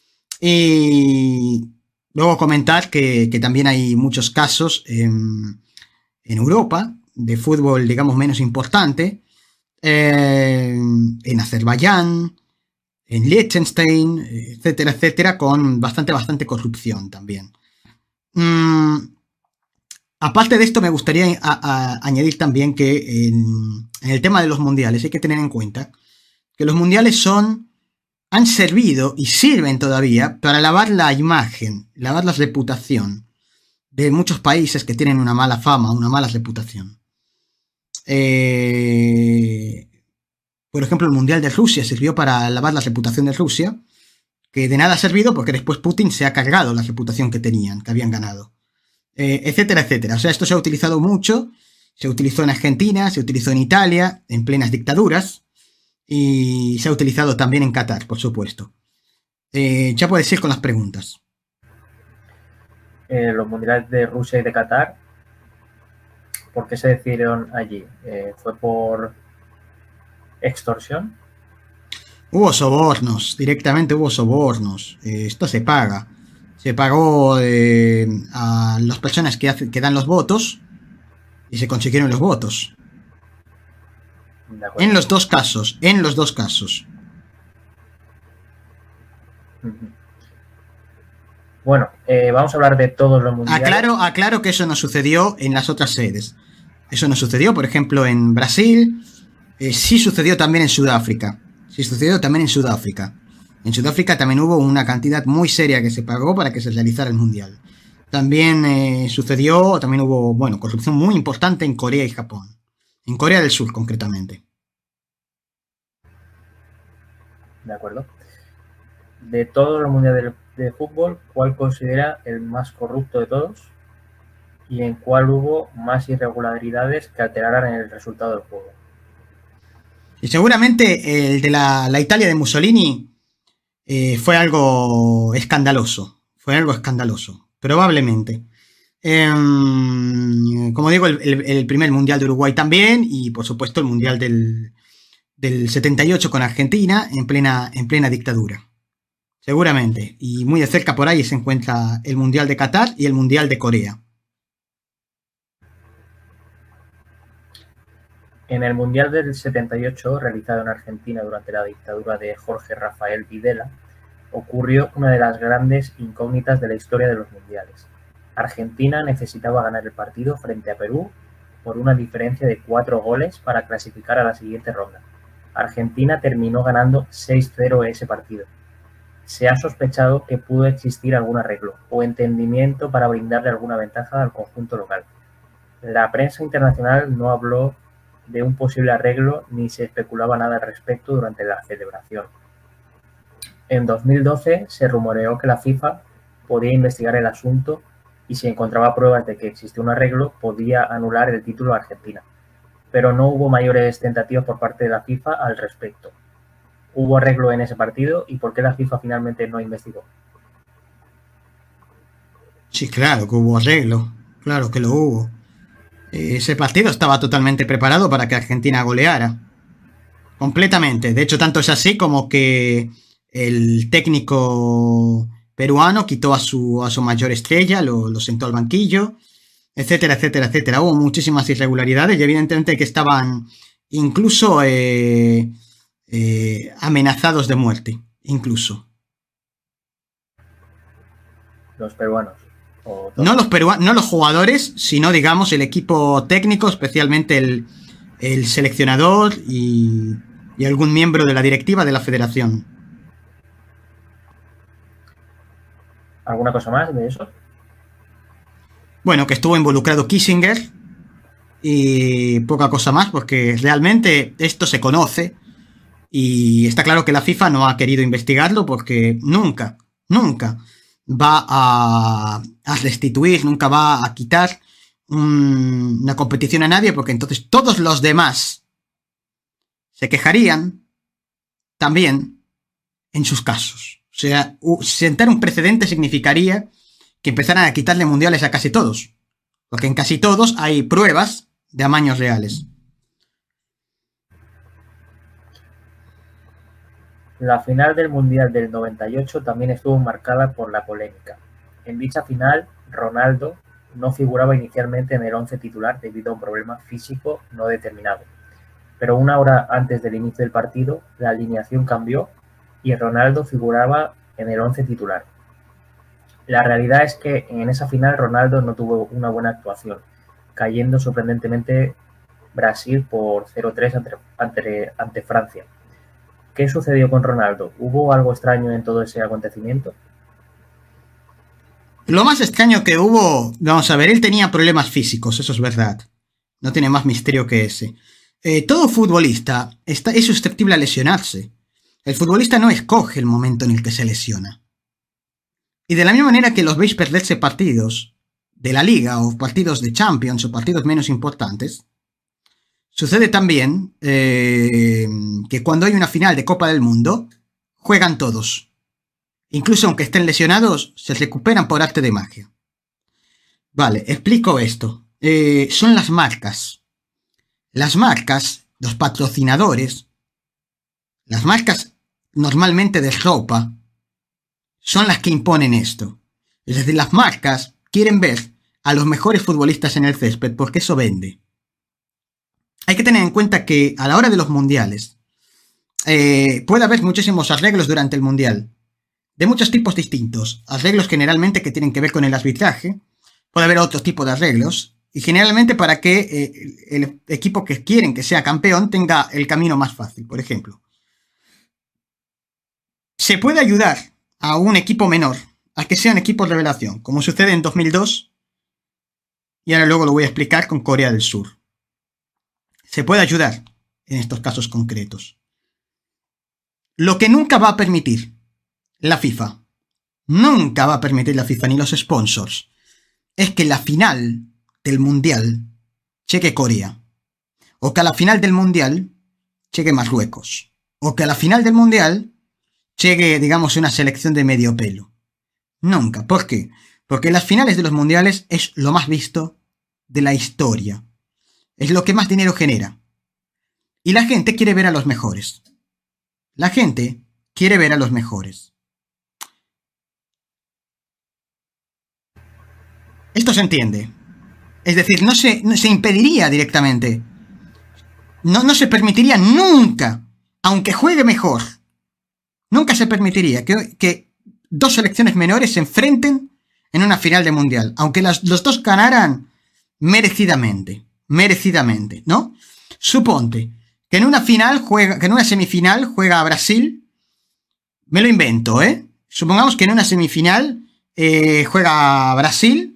Y luego comentar que también hay muchos casos en Europa de fútbol, digamos, menos importante, en Azerbaiyán, en Liechtenstein, etcétera, etcétera, con bastante corrupción también. Aparte de esto, me gustaría añadir también que en el tema de los mundiales hay que tener en cuenta que los mundiales han servido y sirven todavía para lavar la imagen, lavar la reputación de muchos países que tienen una mala fama, una mala reputación. Por ejemplo, el Mundial de Rusia sirvió para lavar la reputación de Rusia, que de nada ha servido porque después Putin se ha cargado la reputación que tenían, que habían ganado. Etcétera, etcétera. O sea, esto se ha utilizado mucho, se utilizó en Argentina, se utilizó en Italia, en plenas dictaduras, y se ha utilizado también en Qatar, por supuesto. Ya puedes ir con las preguntas. Los mundiales de Rusia y de Qatar, ¿por qué se decidieron allí? ¿Fue por extorsión? Hubo sobornos, directamente hubo sobornos. Esto se paga. Se pagó a las personas que dan los votos y se consiguieron los votos. En los dos casos. Bueno, vamos a hablar de todos los mundiales. Aclaro que eso no sucedió en las otras sedes. Eso no sucedió, por ejemplo, en Brasil. Sí sucedió también en Sudáfrica. En Sudáfrica también hubo una cantidad muy seria que se pagó para que se realizara el mundial. También hubo, bueno, corrupción muy importante en Corea y Japón. En Corea del Sur, concretamente. De acuerdo. De todos los mundiales de fútbol, ¿cuál considera el más corrupto de todos? ¿Y en cuál hubo más irregularidades que alteraran el resultado del juego? Y seguramente el de la Italia de Mussolini fue algo escandaloso. Probablemente. Como digo, el primer mundial de Uruguay también, y por supuesto el mundial del 78 con Argentina en plena dictadura. Seguramente. Y muy de cerca por ahí se encuentra el mundial de Qatar y el mundial de Corea. En el mundial del 78, realizado en Argentina durante la dictadura de Jorge Rafael Videla, ocurrió una de las grandes incógnitas de la historia de los mundiales. Argentina necesitaba ganar el partido frente a Perú por una diferencia de 4 goles para clasificar a la siguiente ronda. Argentina terminó ganando 6-0 ese partido. Se ha sospechado que pudo existir algún arreglo o entendimiento para brindarle alguna ventaja al conjunto local. La prensa internacional no habló de un posible arreglo ni se especulaba nada al respecto durante la celebración. En 2012 se rumoreó que la FIFA podía investigar el asunto y si encontraba pruebas de que existía un arreglo podía anular el título a Argentina, pero no hubo mayores tentativas por parte de la FIFA al respecto. ¿Hubo arreglo en ese partido y por qué la FIFA finalmente no investigó? Sí, claro que hubo arreglo, claro que lo hubo. Ese partido estaba totalmente preparado para que Argentina goleara. Completamente. De hecho, tanto es así como que el técnico peruano quitó a su mayor estrella, lo sentó al banquillo, etcétera, etcétera, etcétera. Hubo muchísimas irregularidades y evidentemente que estaban incluso amenazados de muerte, incluso. los peruanos. O No los no los jugadores, sino, digamos, el equipo técnico, especialmente el seleccionador y algún miembro de la directiva de la federación. ¿Alguna cosa más de eso? Bueno, que estuvo involucrado Kissinger y poca cosa más, porque realmente esto se conoce y está claro que la FIFA no ha querido investigarlo porque nunca va a restituir, nunca va a quitar una competición a nadie, porque entonces todos los demás se quejarían también en sus casos. O sea, sentar un precedente significaría que empezaran a quitarle mundiales a casi todos, porque en casi todos hay pruebas de amaños reales. La final del Mundial del 98 también estuvo marcada por la polémica. En dicha final, Ronaldo no figuraba inicialmente en el 11 titular debido a un problema físico no determinado. Pero una hora antes del inicio del partido, la alineación cambió y Ronaldo figuraba en el 11 titular. La realidad es que en esa final Ronaldo no tuvo una buena actuación, cayendo sorprendentemente Brasil por 0-3 ante Francia. ¿Qué sucedió con Ronaldo? ¿Hubo algo extraño en todo ese acontecimiento? Lo más extraño que hubo, vamos a ver, él tenía problemas físicos, eso es verdad. No tiene más misterio que ese. Todo futbolista es susceptible a lesionarse. El futbolista no escoge el momento en el que se lesiona. Y de la misma manera que los veis perderse partidos de la Liga o partidos de Champions o partidos menos importantes, sucede también que cuando hay una final de Copa del Mundo, juegan todos. Incluso aunque estén lesionados, se recuperan por arte de magia. Vale, explico esto. Son las marcas. Las marcas, los patrocinadores, las marcas normalmente de ropa, son las que imponen esto. Es decir, las marcas quieren ver a los mejores futbolistas en el césped porque eso vende. Hay que tener en cuenta que a la hora de los mundiales puede haber muchísimos arreglos durante el mundial, de muchos tipos distintos. Arreglos generalmente que tienen que ver con el arbitraje, puede haber otro tipo de arreglos, y generalmente para que el equipo que quieren que sea campeón tenga el camino más fácil. Por ejemplo, se puede ayudar a un equipo menor a que sea un equipo revelación, como sucede en 2002, y ahora luego lo voy a explicar con Corea del Sur. Se puede ayudar en estos casos concretos. Lo que nunca va a permitir la FIFA, nunca va a permitir la FIFA ni los sponsors, es que la final del Mundial llegue Corea, o que a la final del Mundial llegue Marruecos, o que a la final del Mundial llegue, digamos, una selección de medio pelo. Nunca. ¿Por qué? Porque las finales de los mundiales es lo más visto de la historia. Es lo que más dinero genera. Y la gente quiere ver a los mejores. La gente quiere ver a los mejores. Esto se entiende. Es decir, no se impediría directamente. No se permitiría nunca, aunque juegue mejor. Nunca se permitiría que dos selecciones menores se enfrenten en una final de mundial, aunque los dos ganaran merecidamente, ¿no? Suponte que en una semifinal juega Brasil, me lo invento, Supongamos que en una semifinal juega Brasil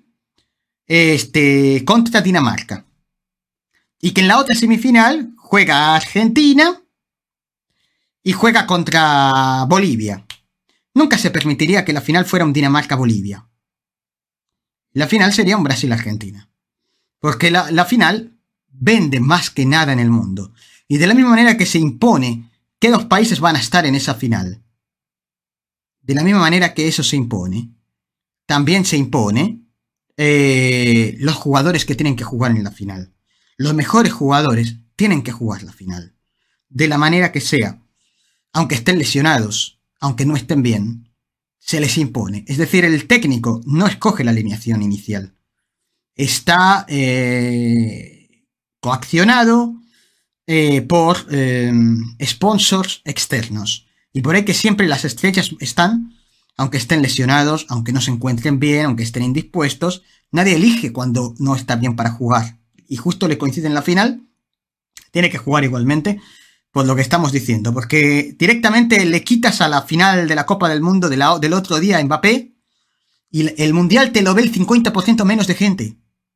contra Dinamarca, y que en la otra semifinal juega Argentina y juega contra Bolivia. Nunca se permitiría que la final fuera un Dinamarca-Bolivia. La final sería un Brasil-Argentina. Porque la final vende más que nada en el mundo. Y de la misma manera que se impone que dos países van a estar en esa final, de la misma manera que eso se impone, también se impone los jugadores que tienen que jugar en la final. Los mejores jugadores tienen que jugar la final. De la manera que sea. Aunque estén lesionados, aunque no estén bien, se les impone. Es decir, el técnico no escoge la alineación inicial. Está coaccionado por sponsors externos. Y por ahí que siempre las estrellas están aunque estén lesionados, aunque no se encuentren bien, aunque estén indispuestos. Nadie elige cuando no está bien para jugar. Y justo le coincide en la final, tiene que jugar igualmente, por lo que estamos diciendo. Porque directamente le quitas a la final de la Copa del Mundo del otro día a Mbappé, y el Mundial te lo ve el 50% menos de gente.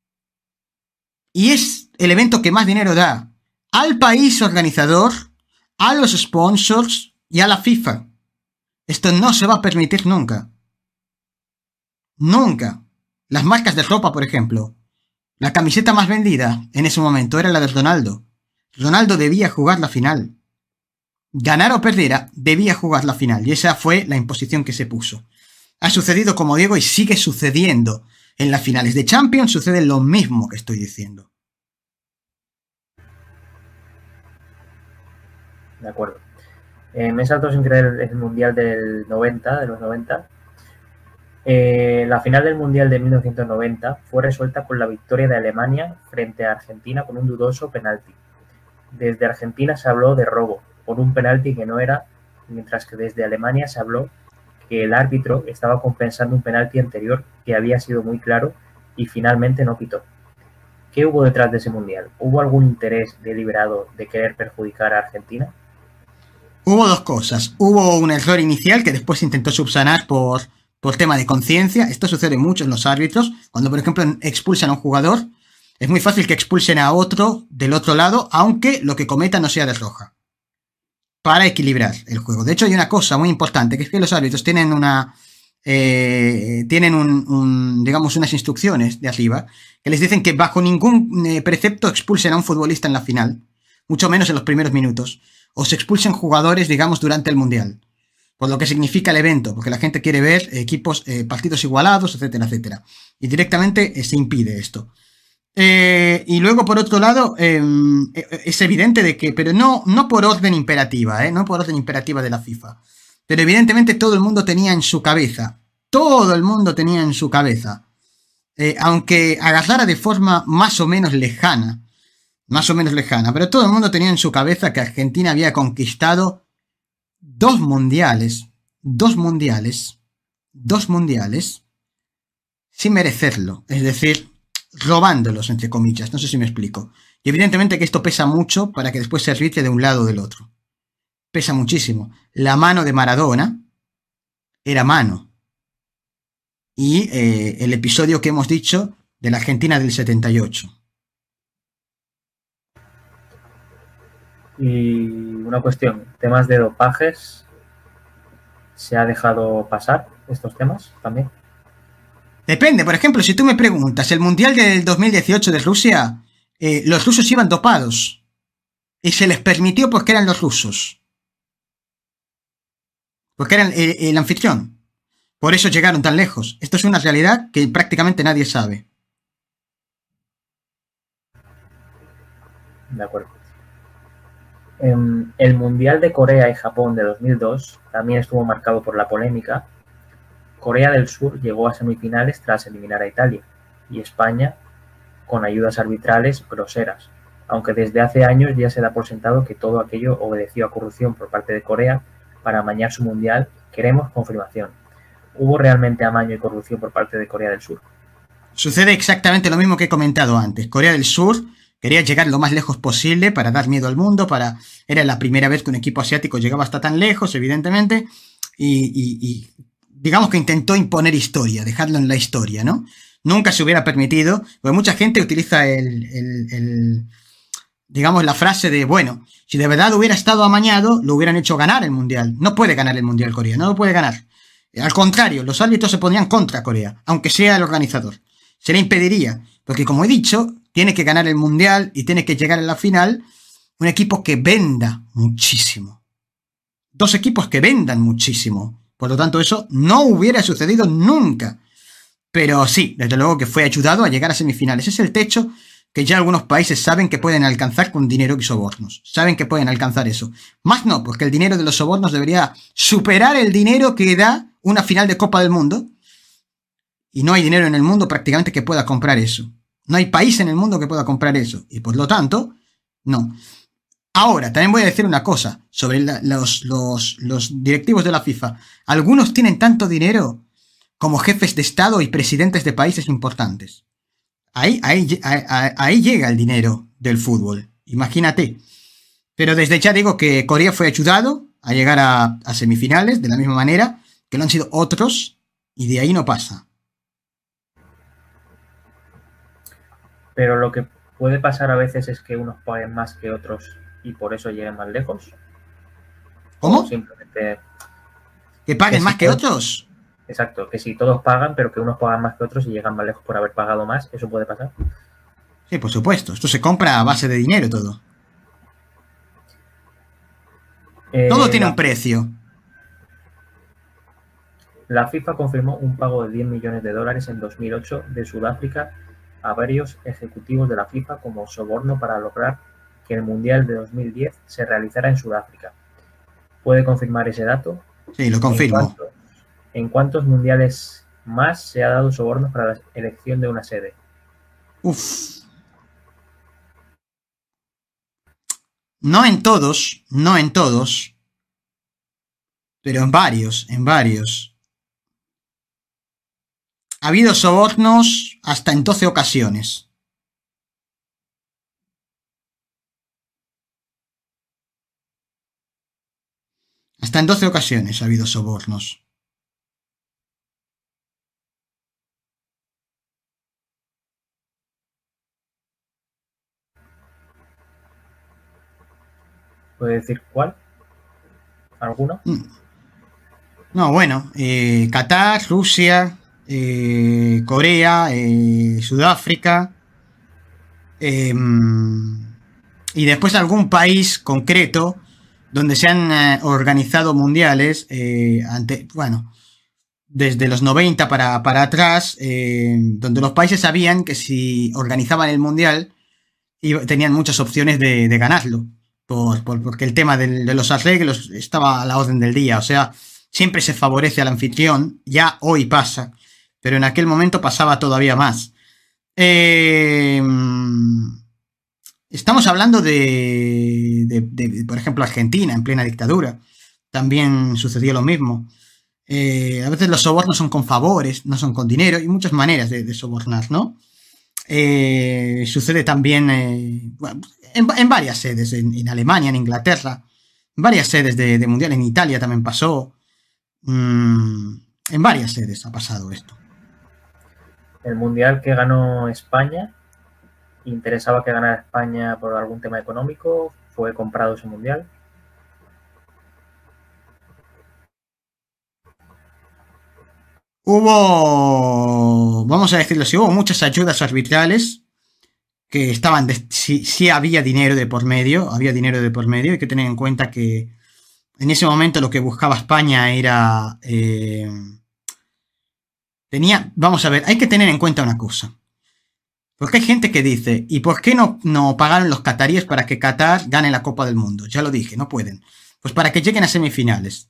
Y es el evento que más dinero da al país organizador, a los sponsors y a la FIFA. Esto no se va a permitir nunca. Nunca. Las marcas de ropa, por ejemplo. La camiseta más vendida en ese momento era la de Ronaldo. Ronaldo debía jugar la final. Ganara o perdiera, debía jugar la final. Y esa fue la imposición que se puso. Ha sucedido, como digo, y sigue sucediendo. En las finales de Champions sucede lo mismo que estoy diciendo. De acuerdo. Me salto sin creer el Mundial del 90, de los 90. La final del Mundial de 1990 fue resuelta con la victoria de Alemania frente a Argentina con un dudoso penalti. Desde Argentina se habló de robo por un penalti que no era, mientras que desde Alemania se habló que el árbitro estaba compensando un penalti anterior que había sido muy claro y finalmente no pitó. ¿Qué hubo detrás de ese Mundial? ¿Hubo algún interés deliberado de querer perjudicar a Argentina? Hubo dos cosas. Hubo un error inicial que después se intentó subsanar por tema de conciencia. Esto sucede mucho en los árbitros. Cuando, por ejemplo, expulsan a un jugador, es muy fácil que expulsen a otro del otro lado, aunque lo que cometa no sea de roja, para equilibrar el juego. De hecho, hay una cosa muy importante, que es que los árbitros tienen digamos, unas instrucciones de arriba, que les dicen que bajo ningún precepto expulsen a un futbolista en la final, mucho menos en los primeros minutos, o se expulsen jugadores, digamos, durante el Mundial. Por lo que significa el evento, porque la gente quiere ver partidos igualados, etcétera, etcétera. Y directamente se impide esto. Y luego, por otro lado, es evidente de que, pero no por orden imperativa, no por orden imperativa de la FIFA, pero evidentemente todo el mundo tenía en su cabeza, aunque agarrara de forma más o menos lejana, pero todo el mundo tenía en su cabeza que Argentina había conquistado dos mundiales, sin merecerlo, es decir, robándolos, entre comillas, no sé si me explico. Y evidentemente que esto pesa mucho para que después se arbitre de un lado o del otro. Pesa muchísimo. La mano de Maradona era mano. Y el episodio que hemos dicho de la Argentina del 78. Y una cuestión, temas de dopajes, ¿se ha dejado pasar estos temas también? Depende, por ejemplo, si tú me preguntas, el Mundial del 2018 de Rusia, los rusos iban dopados. Y se les permitió porque eran los rusos. Porque eran el anfitrión. Por eso llegaron tan lejos. Esto es una realidad que prácticamente nadie sabe. De acuerdo. El Mundial de Corea y Japón de 2002 también estuvo marcado por la polémica. Corea del Sur llegó a semifinales tras eliminar a Italia y España con ayudas arbitrales groseras, aunque desde hace años ya se da por sentado que todo aquello obedeció a corrupción por parte de Corea para amañar su Mundial. Queremos confirmación. ¿Hubo realmente amaño y corrupción por parte de Corea del Sur? Sucede exactamente lo mismo que he comentado antes. Corea del Sur quería llegar lo más lejos posible para dar miedo al mundo, era la primera vez que un equipo asiático llegaba hasta tan lejos, evidentemente, y digamos que intentó imponer historia, dejarlo en la historia, ¿no? Nunca se hubiera permitido, porque mucha gente utiliza digamos, la frase de, bueno, si de verdad hubiera estado amañado, lo hubieran hecho ganar el Mundial. No puede ganar el Mundial Corea, no lo puede ganar. Al contrario, los árbitros se pondrían contra Corea, aunque sea el organizador. Se le impediría, porque como he dicho, tiene que ganar el Mundial y tiene que llegar a la final un equipo que venda muchísimo. Dos equipos que vendan muchísimo. Por lo tanto, eso no hubiera sucedido nunca. Pero sí, desde luego que fue ayudado a llegar a semifinales. Es el techo que ya algunos países saben que pueden alcanzar con dinero y sobornos. Saben que pueden alcanzar eso. Más no, porque el dinero de los sobornos debería superar el dinero que da una final de Copa del Mundo. Y no hay dinero en el mundo prácticamente que pueda comprar eso. No hay país en el mundo que pueda comprar eso. Y por lo tanto, no. Ahora, también voy a decir una cosa sobre los directivos de la FIFA. Algunos tienen tanto dinero como jefes de Estado y presidentes de países importantes. Ahí llega el dinero del fútbol. Imagínate. Pero desde ya digo que Corea fue ayudado a llegar a semifinales de la misma manera que lo han sido otros y de ahí no pasa. Pero lo que puede pasar a veces es que unos paguen más que otros y por eso lleguen más lejos. ¿Cómo? O simplemente... ¿Que paguen que más si que todos, otros? exacto, que si todos pagan, pero que unos pagan más que otros y llegan más lejos por haber pagado más, ¿eso puede pasar? Sí, por supuesto. Esto se compra a base de dinero todo. Todo tiene un precio. La FIFA confirmó un pago de 10 millones de dólares en 2008 de Sudáfrica a varios ejecutivos de la FIFA como soborno para lograr que el Mundial de 2010 se realizara en Sudáfrica. ¿Puede confirmar ese dato? Sí, lo confirmo. ¿En cuántos mundiales más se ha dado sobornos para la elección de una sede? Uf. No en todos, pero en varios. Ha habido sobornos hasta en 12 ocasiones. Hasta en 12 ocasiones ha habido sobornos. ¿Puede decir cuál? ¿Alguno? No, bueno, Qatar, Rusia, Corea, Sudáfrica, y después algún país concreto donde se han organizado mundiales, desde los 90 para atrás, donde los países sabían que si organizaban el mundial tenían muchas opciones de ganarlo, porque el tema de los arreglos estaba a la orden del día, o sea, siempre se favorece al anfitrión, ya hoy pasa, pero en aquel momento pasaba todavía más. Estamos hablando de, por ejemplo, Argentina, en plena dictadura. También sucedió lo mismo. A veces los sobornos son con favores, no son con dinero, y muchas maneras de sobornar, ¿no? Sucede también en varias sedes, en Alemania, en Inglaterra, en varias sedes de mundial, en Italia también pasó. En varias sedes ha pasado esto. El mundial que ganó España, ¿interesaba que ganara España por algún tema económico? ¿Fue comprado ese mundial? Vamos a decirlo así, hubo muchas ayudas arbitrales que estaban, sí había dinero de por medio, hay que tener en cuenta que en ese momento lo que buscaba España era... vamos a ver, hay que tener en cuenta una cosa. Porque hay gente que dice, ¿y por qué no pagaron los cataríes para que Qatar gane la Copa del Mundo? Ya lo dije, no pueden. Pues para que lleguen a semifinales.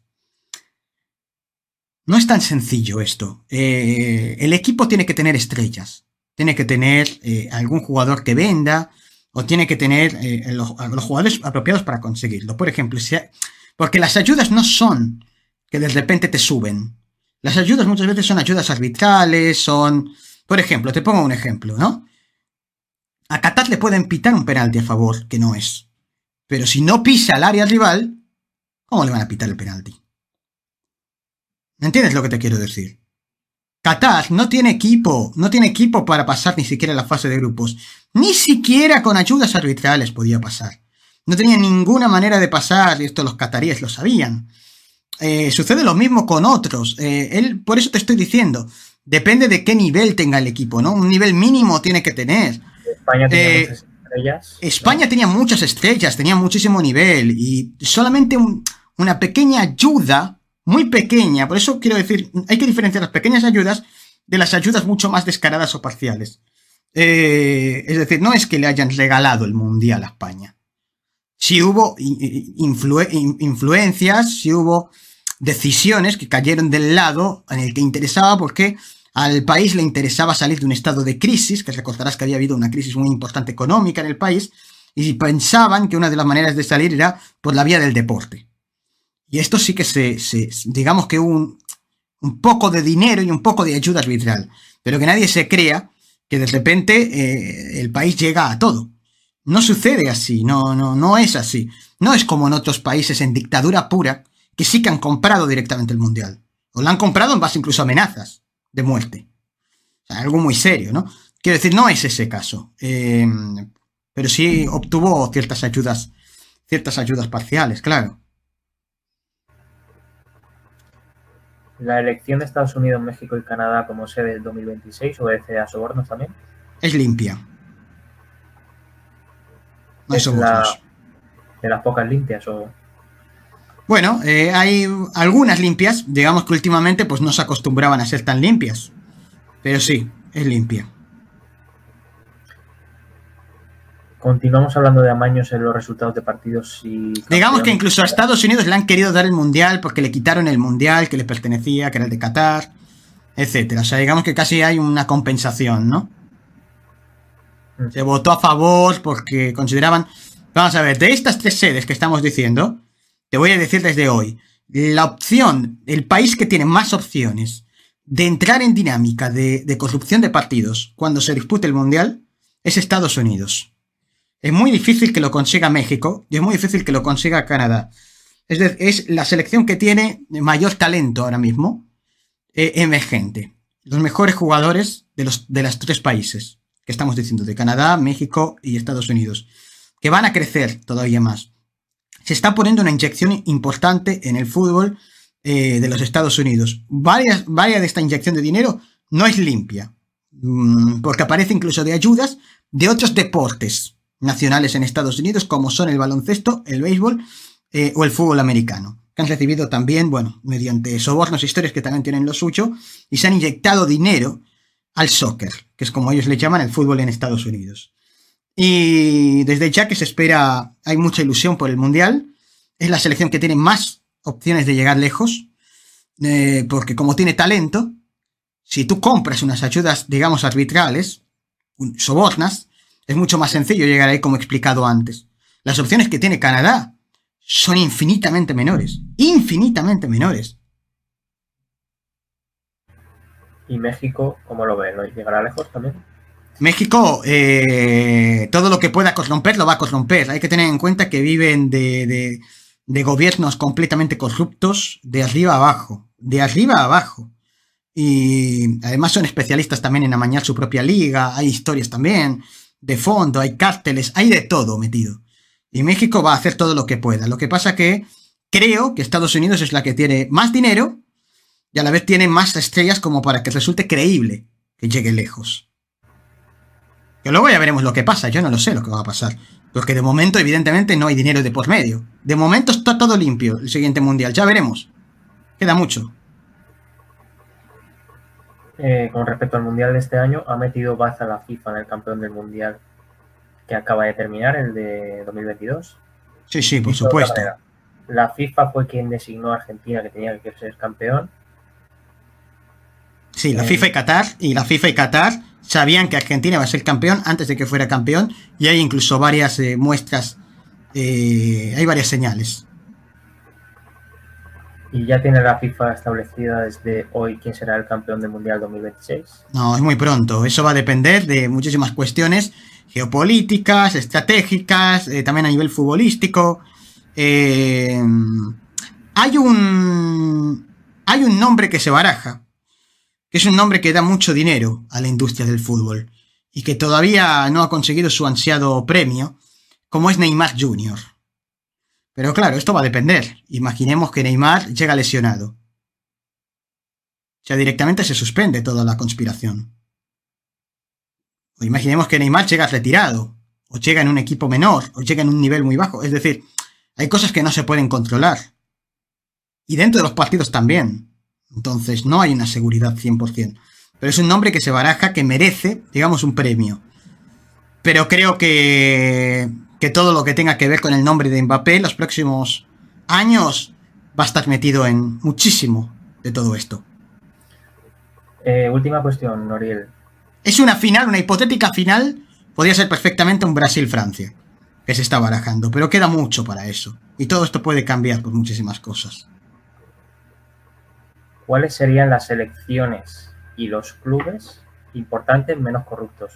No es tan sencillo esto. El equipo tiene que tener estrellas. Tiene que tener algún jugador que venda, o tiene que tener los jugadores apropiados para conseguirlo. Por ejemplo, porque las ayudas no son que de repente te suben. Las ayudas muchas veces son ayudas arbitrales, son... Por ejemplo, te pongo un ejemplo, ¿no? A Qatar le pueden pitar un penalti a favor, que no es. Pero si no pisa el área rival, ¿cómo le van a pitar el penalti? ¿Me entiendes lo que te quiero decir? Qatar no tiene equipo para pasar ni siquiera la fase de grupos. Ni siquiera con ayudas arbitrales podía pasar. No tenía ninguna manera de pasar, y esto los cataríes lo sabían. Sucede lo mismo con otros. Por eso te estoy diciendo, depende de qué nivel tenga el equipo, ¿no? Un nivel mínimo tiene que tener. España tenía muchas estrellas. España tenía muchas estrellas, tenía muchísimo nivel, y solamente una pequeña ayuda, muy pequeña, por eso quiero decir, hay que diferenciar las pequeñas ayudas de las ayudas mucho más descaradas o parciales. Es decir, no es que le hayan regalado el Mundial a España. Sí hubo influencias, sí hubo decisiones que cayeron del lado en el que interesaba, porque al país le interesaba salir de un estado de crisis, que recordarás que había habido una crisis muy importante económica en el país, y pensaban que una de las maneras de salir era por la vía del deporte. Y esto sí que digamos que un poco de dinero y un poco de ayuda arbitral, pero que nadie se crea que de repente el país llega a todo. No sucede así, no es así. No es como en otros países en dictadura pura, que sí que han comprado directamente el Mundial. O lo han comprado en base incluso a amenazas de muerte. O sea, algo muy serio, ¿no? Quiero decir, no es ese caso. Pero sí obtuvo ciertas ayudas parciales, claro. ¿La elección de Estados Unidos, México y Canadá como sede del 2026 obedece a sobornos también? Es limpia. No hay ¿Es sobornos. de las pocas limpias o...? Bueno, hay algunas limpias. Digamos que últimamente pues no se acostumbraban a ser tan limpias. Pero sí, es limpia. Continuamos hablando de amaños en los resultados de partidos y... Digamos que incluso a Estados Unidos le han querido dar el Mundial porque le quitaron el Mundial que le pertenecía, que era el de Qatar, etcétera. O sea, digamos que casi hay una compensación, ¿no? Se votó a favor porque consideraban... Vamos a ver, de estas 3 sedes que estamos diciendo, te voy a decir desde hoy, la opción, el país que tiene más opciones de entrar en dinámica de corrupción de partidos cuando se dispute el Mundial es Estados Unidos. Es muy difícil que lo consiga México y es muy difícil que lo consiga Canadá. Es la selección que tiene mayor talento ahora mismo, emergente. Los mejores jugadores de los 3 países que estamos diciendo, de Canadá, México y Estados Unidos, que van a crecer todavía más. Se está poniendo una inyección importante en el fútbol de los Estados Unidos. Varias de esta inyección de dinero no es limpia, porque aparece incluso de ayudas de otros deportes nacionales en Estados Unidos, como son el baloncesto, el béisbol o el fútbol americano, que han recibido también, bueno, mediante sobornos e historias que también tienen lo suyo, y se han inyectado dinero al soccer, que es como ellos le llaman el fútbol en Estados Unidos. Y desde ya que se espera, hay mucha ilusión por el Mundial, es la selección que tiene más opciones de llegar lejos, porque como tiene talento, si tú compras unas ayudas, digamos, arbitrales, sobornas, es mucho más sencillo llegar ahí, como he explicado antes. Las opciones que tiene Canadá son infinitamente menores. Infinitamente menores. ¿Y México, cómo lo ves? ¿Lo llegará lejos también? México, todo lo que pueda corromper, lo va a corromper. Hay que tener en cuenta que viven de gobiernos completamente corruptos de arriba a abajo. De arriba a abajo. Y además son especialistas también en amañar su propia liga. Hay historias también de fondo, hay cárteles, hay de todo metido. Y México va a hacer todo lo que pueda. Lo que pasa que creo que Estados Unidos es la que tiene más dinero y a la vez tiene más estrellas como para que resulte creíble que llegue lejos. Que luego ya veremos lo que pasa. Yo no lo sé lo que va a pasar. Porque de momento, evidentemente, no hay dinero de por medio. De momento está todo limpio el siguiente Mundial. Ya veremos. Queda mucho. Con respecto al Mundial de este año, ha metido baza la FIFA en el campeón del Mundial que acaba de terminar, el de 2022. Sí, por supuesto. La FIFA fue quien designó a Argentina que tenía que ser campeón. Sí, la FIFA y Qatar sabían que Argentina iba a ser campeón antes de que fuera campeón, y hay incluso varias muestras, hay varias señales. ¿Y ya tiene la FIFA establecida desde hoy quién será el campeón del Mundial 2026? No, es muy pronto. Eso va a depender de muchísimas cuestiones geopolíticas, estratégicas, también a nivel futbolístico. Hay un nombre que se baraja, que es un nombre que da mucho dinero a la industria del fútbol y que todavía no ha conseguido su ansiado premio, como es Neymar Jr. Pero claro, esto va a depender. Imaginemos que Neymar llega lesionado. O sea, directamente se suspende toda la conspiración. O imaginemos que Neymar llega retirado, o llega en un equipo menor, o llega en un nivel muy bajo. Es decir, hay cosas que no se pueden controlar. Y dentro de los partidos también. Entonces no hay una seguridad 100%. Pero es un nombre que se baraja, que merece, digamos, un premio. Pero creo que todo lo que tenga que ver con el nombre de Mbappé en los próximos años va a estar metido en muchísimo de todo esto. Última cuestión, Noriel. Es una final, una hipotética final. Podría ser perfectamente un Brasil-Francia. que se está barajando, pero queda mucho para eso. Y todo esto puede cambiar por muchísimas cosas. ¿Cuáles serían las selecciones y los clubes importantes menos corruptos?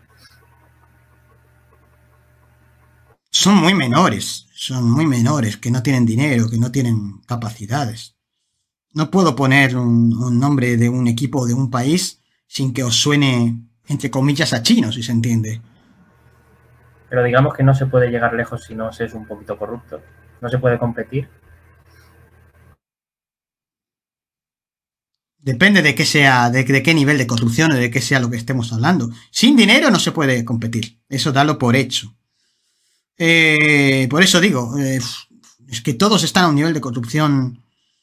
Son muy menores, que no tienen dinero, que no tienen capacidades. No puedo poner un nombre de un equipo de un país sin que os suene, entre comillas, a chino, si se entiende. Pero digamos que no se puede llegar lejos si no se es un poquito corrupto. No se puede competir. Depende de qué sea, de qué nivel de corrupción o de qué sea lo que estemos hablando. Sin dinero no se puede competir. Eso dalo por hecho. Por eso digo, es que todos están a un nivel de corrupción.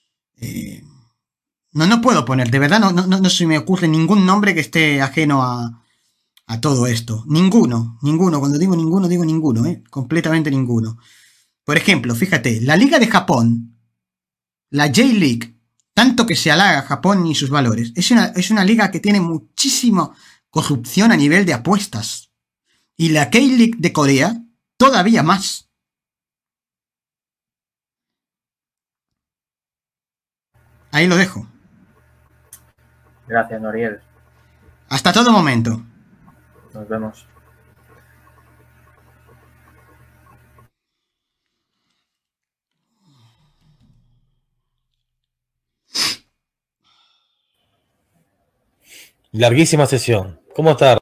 No puedo poner, de verdad, no se me ocurre ningún nombre que esté ajeno a todo esto. Ninguno. Cuando digo ninguno, completamente ninguno. Por ejemplo, fíjate, la Liga de Japón, la J-League, tanto que se halaga Japón y sus valores, es una liga que tiene muchísima corrupción a nivel de apuestas. Y la K-League de Corea, todavía más. Ahí lo dejo. Gracias, Noriel. Hasta todo momento. Nos vemos. Larguísima sesión. ¿Cómo está?